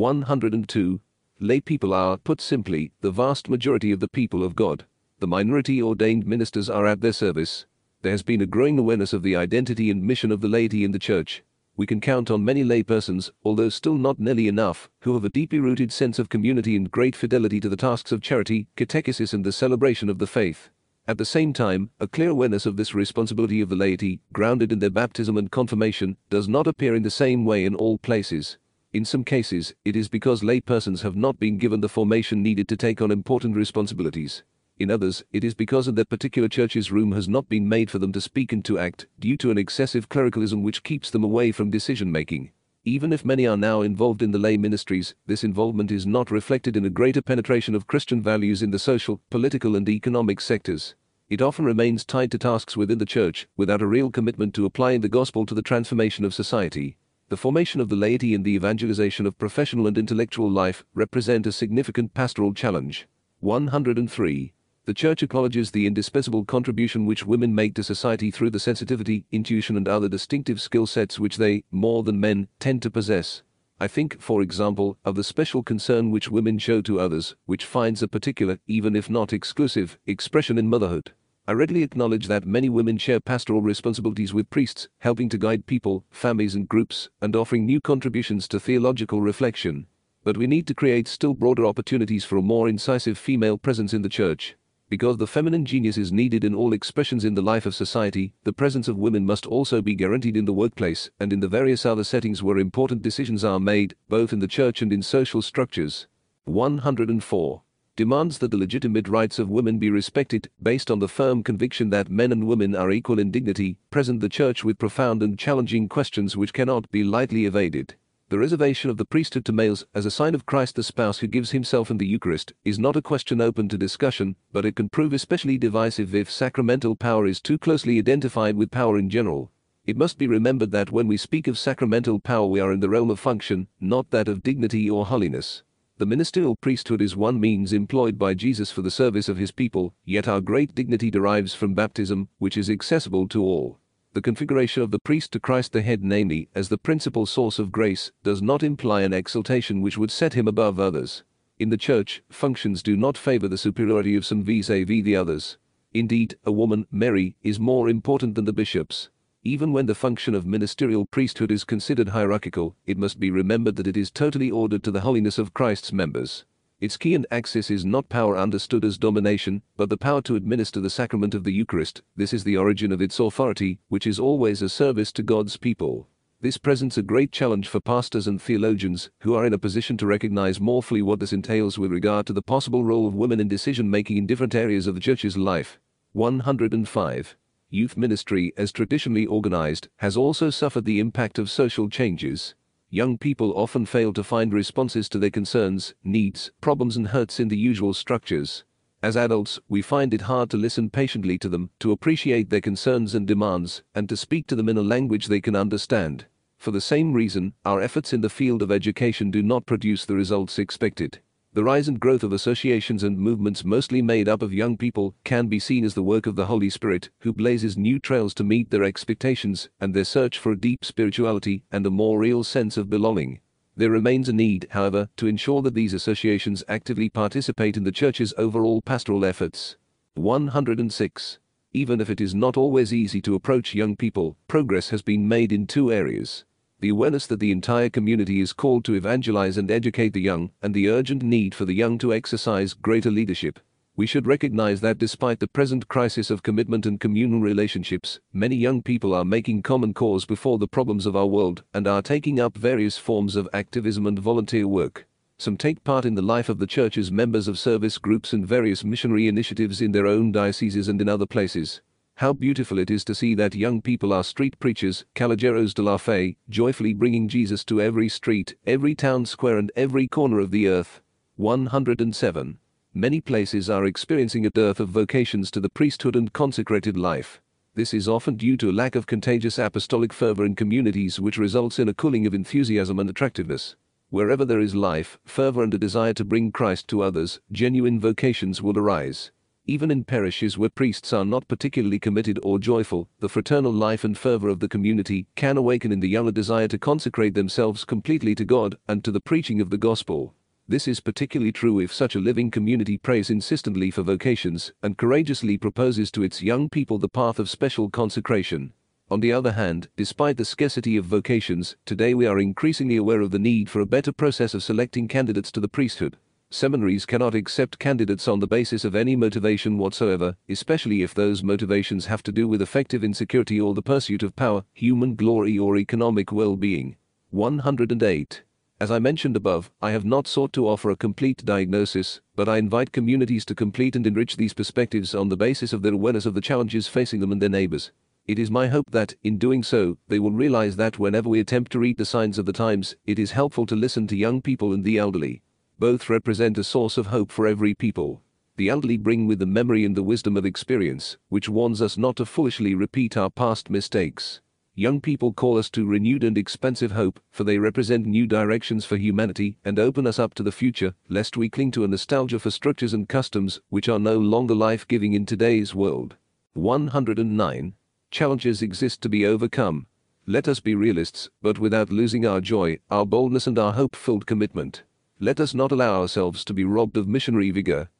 102. Lay people are, put simply, the vast majority of the people of God. The minority ordained ministers are at their service. There has been a growing awareness of the identity and mission of the laity in the church. We can count on many laypersons, although still not nearly enough, who have a deeply rooted sense of community and great fidelity to the tasks of charity, catechesis and the celebration of the faith. At the same time, a clear awareness of this responsibility of the laity, grounded in their baptism and confirmation, does not appear in the same way in all places. In some cases, it is because laypersons have not been given the formation needed to take on important responsibilities. In others, it is because in their particular church's room has not been made for them to speak and to act, due to an excessive clericalism which keeps them away from decision-making. Even if many are now involved in the lay ministries, this involvement is not reflected in a greater penetration of Christian values in the social, political and economic sectors. It often remains tied to tasks within the church, without a real commitment to applying the gospel to the transformation of society. The formation of the laity and the evangelization of professional and intellectual life represent a significant pastoral challenge. 103. The Church acknowledges the indispensable contribution which women make to society through the sensitivity, intuition and other distinctive skill sets which they, more than men, tend to possess. I think, for example, of the special concern which women show to others, which finds a particular, even if not exclusive, expression in motherhood. I readily acknowledge that many women share pastoral responsibilities with priests, helping to guide people, families and groups, and offering new contributions to theological reflection. But we need to create still broader opportunities for a more incisive female presence in the church. Because the feminine genius is needed in all expressions in the life of society, the presence of women must also be guaranteed in the workplace and in the various other settings where important decisions are made, both in the church and in social structures. 104. Demands that the legitimate rights of women be respected, based on the firm conviction that men and women are equal in dignity, present the church with profound and challenging questions which cannot be lightly evaded. The reservation of the priesthood to males as a sign of Christ the spouse who gives himself in the Eucharist is not a question open to discussion, but it can prove especially divisive if sacramental power is too closely identified with power in general. It must be remembered that when we speak of sacramental power we are in the realm of function, not that of dignity or holiness. The ministerial priesthood is one means employed by Jesus for the service of his people, yet our great dignity derives from baptism, which is accessible to all. The configuration of the priest to Christ the head, namely, as the principal source of grace, does not imply an exaltation which would set him above others. In the church, functions do not favor the superiority of some vis-a-vis the others. Indeed, a woman, Mary, is more important than the bishops. Even when the function of ministerial priesthood is considered hierarchical, it must be remembered that it is totally ordered to the holiness of Christ's members. Its key and axis is not power understood as domination, but the power to administer the sacrament of the Eucharist. This is the origin of its authority, which is always a service to God's people. This presents a great challenge for pastors and theologians, who are in a position to recognize more fully what this entails with regard to the possible role of women in decision-making in different areas of the Church's life. 105. Youth ministry, as traditionally organized, has also suffered the impact of social changes. Young people often fail to find responses to their concerns, needs, problems and hurts in the usual structures. As adults, we find it hard to listen patiently to them, to appreciate their concerns and demands, and to speak to them in a language they can understand. For the same reason, our efforts in the field of education do not produce the results expected. The rise and growth of associations and movements mostly made up of young people can be seen as the work of the Holy Spirit, who blazes new trails to meet their expectations and their search for a deep spirituality and a more real sense of belonging. There remains a need, however, to ensure that these associations actively participate in the Church's overall pastoral efforts. 106. Even if it is not always easy to approach young people, progress has been made in two areas. The awareness that the entire community is called to evangelize and educate the young, and the urgent need for the young to exercise greater leadership. We should recognize that despite the present crisis of commitment and communal relationships, many young people are making common cause before the problems of our world and are taking up various forms of activism and volunteer work. Some take part in the life of the Church as members of service groups and various missionary initiatives in their own dioceses and in other places. How beautiful it is to see that young people are street preachers, caballeros de la fe, joyfully bringing Jesus to every street, every town square and every corner of the earth. 107. Many places are experiencing a dearth of vocations to the priesthood and consecrated life. This is often due to a lack of contagious apostolic fervor in communities, which results in a cooling of enthusiasm and attractiveness. Wherever there is life, fervor and a desire to bring Christ to others, genuine vocations will arise. Even in parishes where priests are not particularly committed or joyful, the fraternal life and fervor of the community can awaken in the young a desire to consecrate themselves completely to God and to the preaching of the gospel. This is particularly true if such a living community prays insistently for vocations and courageously proposes to its young people the path of special consecration. On the other hand, despite the scarcity of vocations, today we are increasingly aware of the need for a better process of selecting candidates to the priesthood. Seminaries cannot accept candidates on the basis of any motivation whatsoever, especially if those motivations have to do with affective insecurity or the pursuit of power, human glory, or economic well-being. 108. As I mentioned above, I have not sought to offer a complete diagnosis, but I invite communities to complete and enrich these perspectives on the basis of their awareness of the challenges facing them and their neighbors. It is my hope that, in doing so, they will realize that whenever we attempt to read the signs of the times, it is helpful to listen to young people and the elderly. Both represent a source of hope for every people. The elderly bring with them memory and the wisdom of experience, which warns us not to foolishly repeat our past mistakes. Young people call us to renewed and expansive hope, for they represent new directions for humanity and open us up to the future, lest we cling to a nostalgia for structures and customs which are no longer life-giving in today's world. 109. Challenges exist to be overcome. Let us be realists, but without losing our joy, our boldness and our hope-filled commitment. Let us not allow ourselves to be robbed of missionary vigor,